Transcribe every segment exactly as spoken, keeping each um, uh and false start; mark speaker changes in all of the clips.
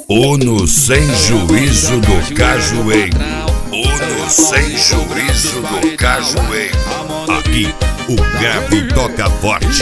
Speaker 1: Uno sem juízo do cajueiro. Uno sem juízo do cajueiro. Aqui o grave toca forte.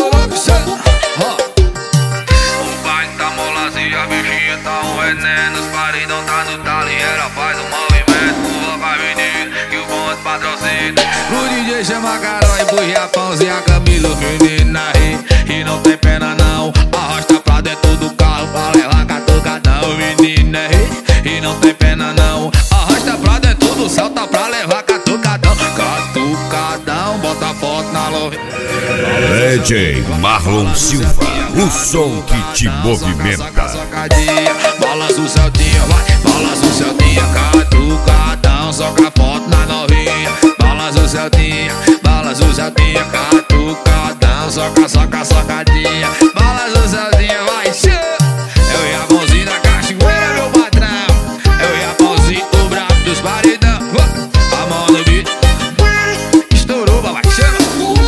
Speaker 2: O baile tá molazinho, a bichinha tá um veneno. Os paredão tá no talo e ela faz um movimento. Coloca a menina que o bonde patrocina. O D J chama a Carol e pro Japãozinho, a Camila, os meninos aí. E não tem pena não, arrasta pra dentro do carro pra levar catucadão. Menina aí, e não tem pena não, arrasta pra dentro do salta pra levar catucadão. Catucadão, bota foto na loja.
Speaker 1: D J Marlon Silva, o som que te movimenta.
Speaker 2: Balança o Celtinha, vai, balança o Celtinha, catucadão, soca foto na novinha. Balança o Celtinha, balança o Celtinha, catucadão, soca, soca, socadinha. Balança o Celtinha, vai, xê. É o Japãozinho da cachoeira, meu patrão. É o Japãozinho, o brabo dos paredão. A mão no beat, estourou, vai, chama.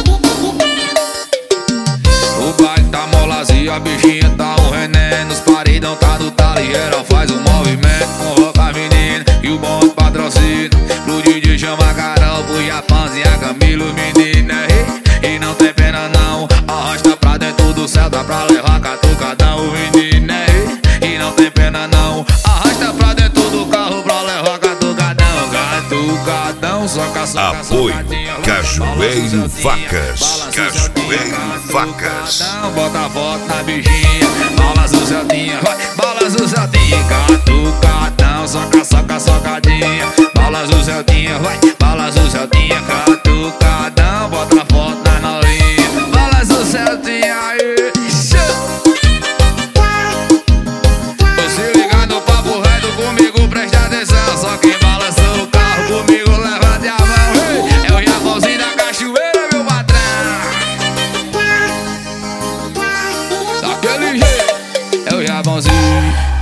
Speaker 2: O baile tá molazinho, a bichinha tá um veneno. Os paredão tá no talo e ela faz um movimento. Convoca a menina e o bonde patrocina. Pro D J chama a Carol, pro Japãozinho, a Camila, os meninos aí. E não tem pena não, arrasta pra dentro do céu, dá pra levar catucadão. Os meninos aí. E não tem pena não, arrasta pra dentro do carro pra levar catucadão. Catucadão, soca, soca,
Speaker 1: Apoio
Speaker 2: socadinha.
Speaker 1: Cajueiro Facas. Cajueiro Facas.
Speaker 2: Bota a foto na bichinha, balança o Celtinha, vai, balança o Celtinha, catucadão, soca, soca, socadinha. Balança o Celtinha, vai, balança o Celtinha, catucadão, bota a foto na novinha. Balança o Celtinha aí, show. Você ligar no papo reto comigo, presta atenção. Só quem balança o carro comigo, levante a mão, hey. É o Japãozinho da cachoeira, meu patrão. Daquele jeito, é o Japãozinho.